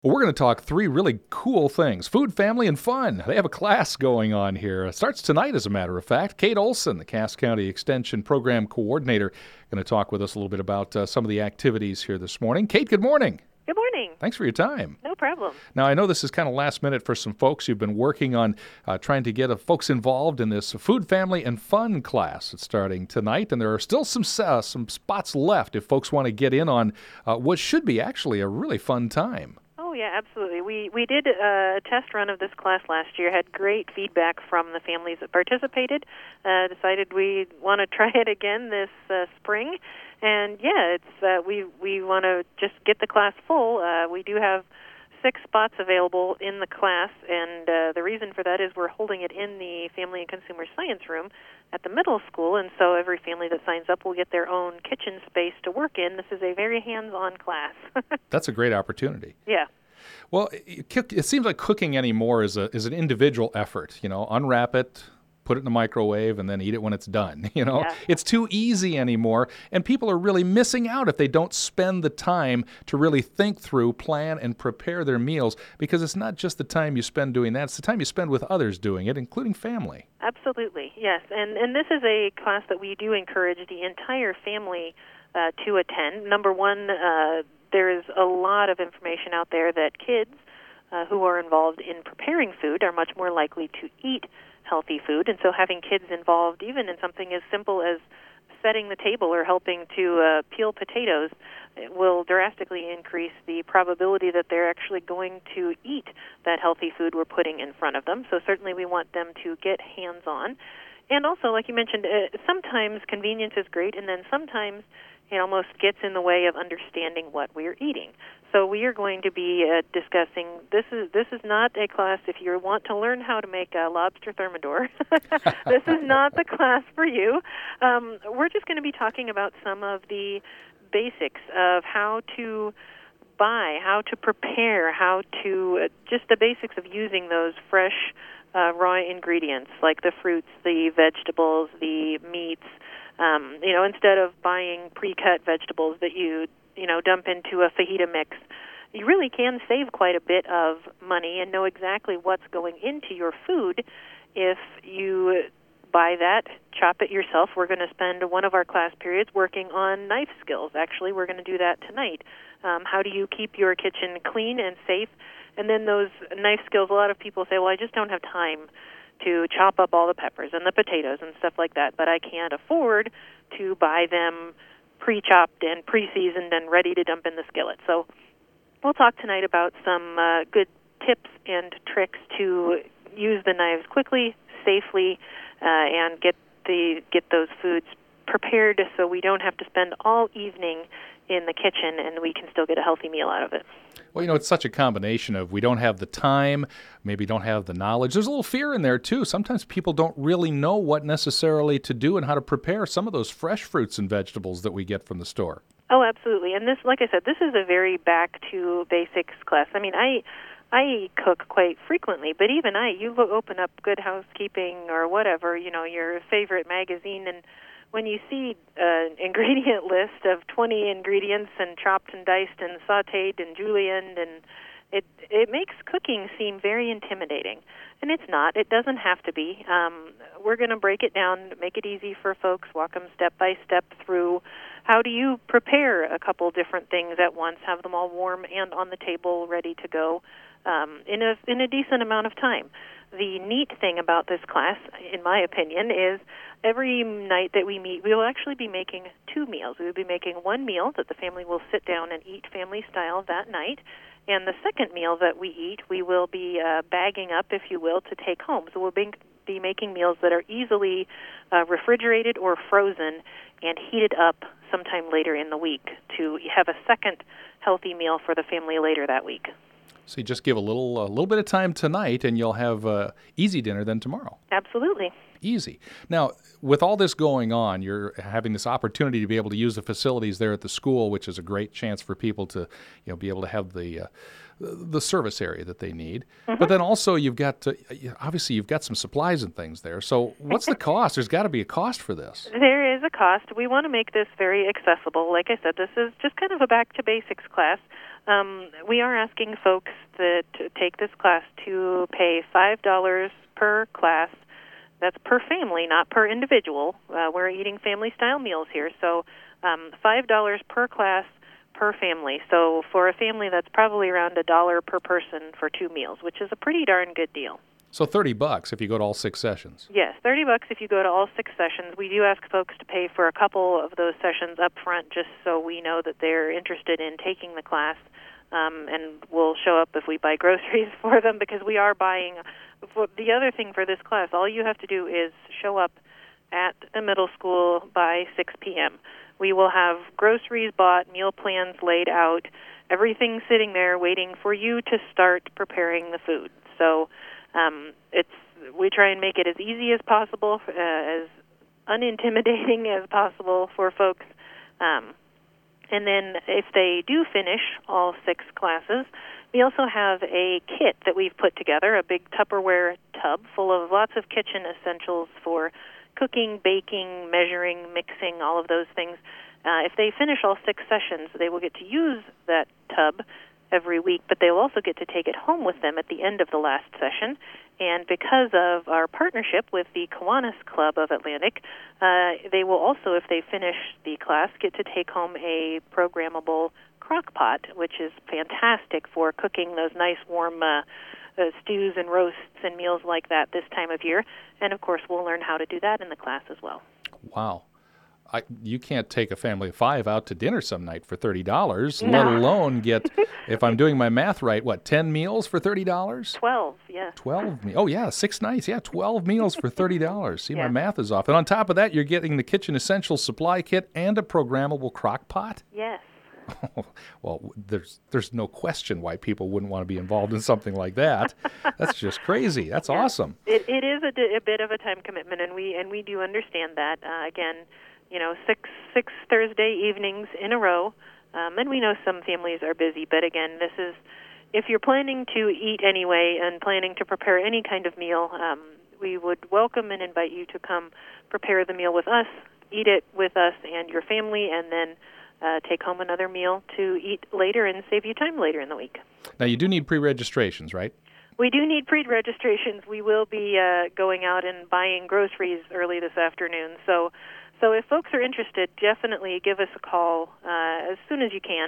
Well, we're going to talk three really cool things: food, family, and fun. They have a class going on here. It starts tonight, as a matter of fact. Kate Olson, the Cass County Extension Program Coordinator, going to talk with us a little bit about some of the activities here this morning. Kate, good morning. Good morning. Thanks for your time. No problem. Now, I know this is kind of last minute for some folks. You've been working on trying to get folks involved in this food, family, and fun class. It's starting tonight, and there are still some spots left if folks want to get in on what should be actually a really fun time. Oh, yeah, absolutely. We did a test run of this class last year, had great feedback from the families that participated, decided we want to try it again this spring. And, yeah, it's we want to just get the class full. We do have 6 spots available in the class, and the reason for that is we're holding it in the Family and Consumer Science room at the middle school, and so every family that signs up will get their own kitchen space to work in. This is a very hands-on class. That's a great opportunity. Yeah. Well, it seems like cooking anymore is an individual effort. You know, unwrap it, put it in the microwave, and then eat it when it's done. You know, Yeah. It's too easy anymore, and people are really missing out if they don't spend the time to really think through, plan, and prepare their meals, because it's not just the time you spend doing that, it's the time you spend with others doing it, including family. Absolutely, yes. And this is a class that we do encourage the entire family to attend. Number one, there is a lot of information out there that kids who are involved in preparing food are much more likely to eat healthy food, and so having kids involved even in something as simple as setting the table or helping to peel potatoes will drastically increase the probability that they're actually going to eat that healthy food we're putting in front of them. So certainly we want them to get hands-on. And also, like you mentioned, sometimes convenience is great, and then sometimes it almost gets in the way of understanding what we're eating. So we are going to be discussing, this is not a class if you want to learn how to make a lobster thermidor. This is not the class for you. We're just going to be talking about some of the basics of how to buy, how to prepare, how to, just the basics of using those fresh raw ingredients like the fruits, the vegetables, the meats. Instead of buying pre-cut vegetables that you dump into a fajita mix, you really can save quite a bit of money and know exactly what's going into your food if you buy that, chop it yourself. We're going to spend one of our class periods working on knife skills. Actually, we're going to do that tonight. How do you keep your kitchen clean and safe? And then those knife skills, a lot of people say, well, I just don't have time to chop up all the peppers and the potatoes and stuff like that, but I can't afford to buy them pre-chopped and pre-seasoned and ready to dump in the skillet. So we'll talk tonight about some good tips and tricks to use the knives quickly, safely, and get those foods prepared so we don't have to spend all evening in the kitchen and we can still get a healthy meal out of it. Well, it's such a combination of we don't have the time, maybe don't have the knowledge. There's a little fear in there, too. Sometimes people don't really know what necessarily to do and how to prepare some of those fresh fruits and vegetables that we get from the store. Oh, absolutely. And this, like I said, this is a very back to basics class. I mean, I cook quite frequently, but even you open up Good Housekeeping or whatever, your favorite magazine, and when you see an ingredient list of 20 ingredients and chopped and diced and sautéed and julienned, and it makes cooking seem very intimidating. And it's not. It doesn't have to be. We're going to break it down, make it easy for folks, walk them step by step through how do you prepare a couple different things at once, have them all warm and on the table ready to go in a decent amount of time. The neat thing about this class, in my opinion, is every night that we meet, we will actually be making 2 meals. We will be making one meal that the family will sit down and eat family style that night, and the second meal that we eat, we will be bagging up, if you will, to take home. So we'll be making meals that are easily refrigerated or frozen and heated up sometime later in the week to have a second healthy meal for the family later that week. So you just give a little bit of time tonight, and you'll have easy dinner then tomorrow. Absolutely. Easy. Now, with all this going on, you're having this opportunity to be able to use the facilities there at the school, which is a great chance for people to, be able to have the service area that they need. Mm-hmm. But then also you've got some supplies and things there. So what's the cost? There's got to be a cost for this. There is a cost. We want to make this very accessible. Like I said, this is just kind of a back to basics class. We are asking folks that take this class to pay $5 per class. That's per family, not per individual. We're eating family-style meals here, so $5 per class per family. So for a family, that's probably around $1 per person for 2 meals, which is a pretty darn good deal. So $30 if you go to all 6 sessions. Yes, $30 if you go to all 6 sessions. We do ask folks to pay for a couple of those sessions up front just so we know that they're interested in taking the class, and we'll show up if we buy groceries for them because we are buying. The other thing for this class, all you have to do is show up at the middle school by 6 p.m. We will have groceries bought, meal plans laid out, everything sitting there waiting for you to start preparing the food. So we try and make it as easy as possible, as unintimidating as possible for folks. And then if they do finish all 6 classes, we also have a kit that we've put together, a big Tupperware tub full of lots of kitchen essentials for cooking, baking, measuring, mixing, all of those things. If they finish all 6 sessions, they will get to use that tub every week, but they will also get to take it home with them at the end of the last session. And because of our partnership with the Kiwanis Club of Atlantic, they will also, if they finish the class, get to take home a programmable crock pot, which is fantastic for cooking those nice warm stews and roasts and meals like that this time of year. And, of course, we'll learn how to do that in the class as well. Wow. You can't take a family of 5 out to dinner some night for $30, No. let alone get, if I'm doing my math right, 10 meals for $30? 12, yeah. 12 Oh, yeah, 6 nights. Yeah, 12 meals for $30. See, Yeah. my math is off. And on top of that, you're getting the kitchen essentials supply kit and a programmable crock pot? Yes. Well, there's no question why people wouldn't want to be involved in something like that. That's just crazy. That's awesome. It is a bit of a time commitment, and we do understand that. Again, 6 Thursday evenings in a row, and we know some families are busy, but again, this is, if you're planning to eat anyway and planning to prepare any kind of meal, we would welcome and invite you to come prepare the meal with us, eat it with us and your family, and then take home another meal to eat later and save you time later in the week. Now, you do need pre-registrations, right? We do need pre-registrations. We will be going out and buying groceries early this afternoon. So if folks are interested, definitely give us a call as soon as you can.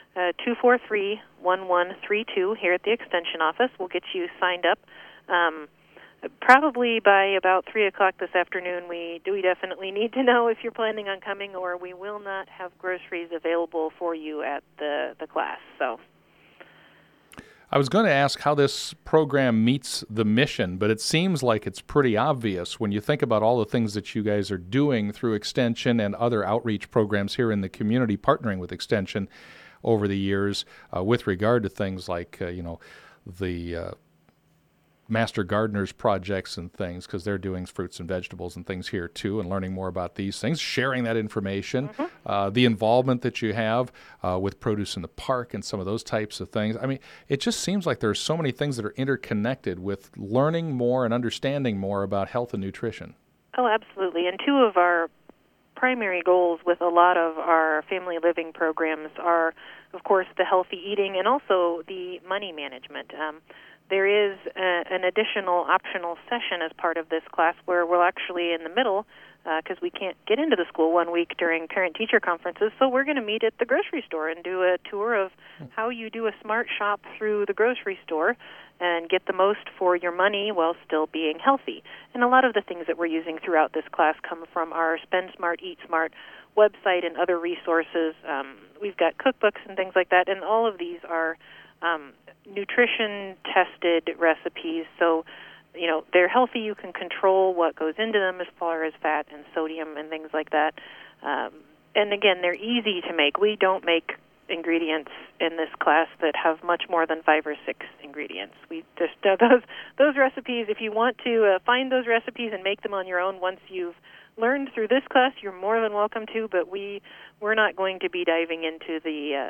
243-1132 here at the Extension office. We'll get you signed up. Probably by about 3 o'clock this afternoon, we definitely need to know if you're planning on coming, or we will not have groceries available for you at the class. So I was going to ask how this program meets the mission, but it seems like it's pretty obvious when you think about all the things that you guys are doing through Extension and other outreach programs here in the community, partnering with Extension over the years with regard to things like, the Master Gardeners projects and things, because they're doing fruits and vegetables and things here too, and learning more about these things, sharing that information, the involvement that you have with Produce in the Park and some of those types of things. I mean, it just seems like there's so many things that are interconnected with learning more and understanding more about health and nutrition. Oh, absolutely. And 2 of our primary goals with a lot of our family living programs are, of course, the healthy eating and also the money management. There is an additional optional session as part of this class where we're actually in the middle, because we can't get into the school one week during parent-teacher conferences, so we're going to meet at the grocery store and do a tour of how you do a smart shop through the grocery store and get the most for your money while still being healthy. And a lot of the things that we're using throughout this class come from our Spend Smart, Eat Smart website and other resources. We've got cookbooks and things like that, and all of these are nutrition-tested recipes, so they're healthy. You can control what goes into them as far as fat and sodium and things like that. And again, they're easy to make. We don't make ingredients in this class that have much more than 5 or 6 ingredients. We just those recipes. If you want to find those recipes and make them on your own once you've learned through this class, you're more than welcome to. But we're not going to be diving into the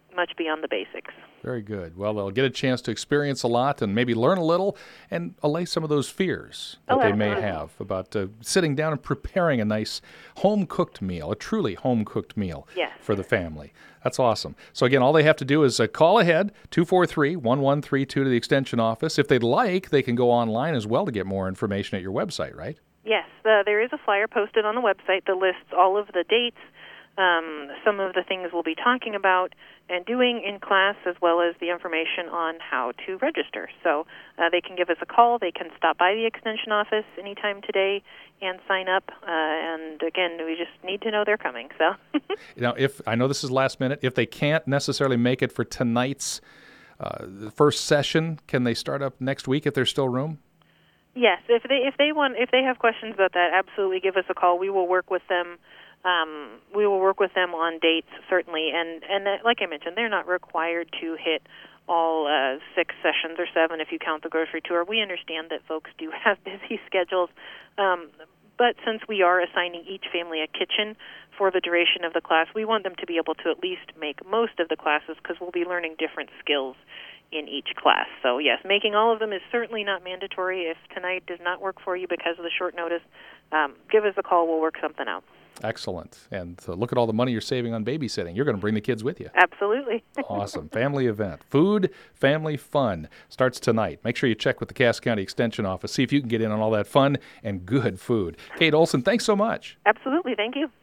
much beyond the basics. Very good. Well, they'll get a chance to experience a lot and maybe learn a little and allay some of those fears that they may have about sitting down and preparing a nice home-cooked meal, a truly home-cooked meal for the family. That's awesome. So, again, all they have to do is call ahead, 243-1132 to the Extension office. If they'd like, they can go online as well to get more information at your website, right? Yes. There is a flyer posted on the website that lists all of the dates, some of the things we'll be talking about and doing in class, as well as the information on how to register. So they can give us a call. They can stop by the Extension office anytime today and sign up. And again, we just need to know they're coming. So, if I know this is last minute, if they can't necessarily make it for tonight's first session, can they start up next week if there's still room? Yes, if they have questions about that, absolutely give us a call. We will work with them. We will work with them on dates, certainly, and like I mentioned, they're not required to hit all 6 sessions or 7 if you count the grocery tour. We understand that folks do have busy schedules, but since we are assigning each family a kitchen for the duration of the class, we want them to be able to at least make most of the classes because we'll be learning different skills in each class. So yes, making all of them is certainly not mandatory. If tonight does not work for you because of the short notice, give us a call. We'll work something out. Excellent. And look at all the money you're saving on babysitting. You're going to bring the kids with you. Absolutely. Awesome. Family event. Food, family fun starts tonight. Make sure you check with the Cass County Extension office. See if you can get in on all that fun and good food. Kate Olson, thanks so much. Absolutely. Thank you.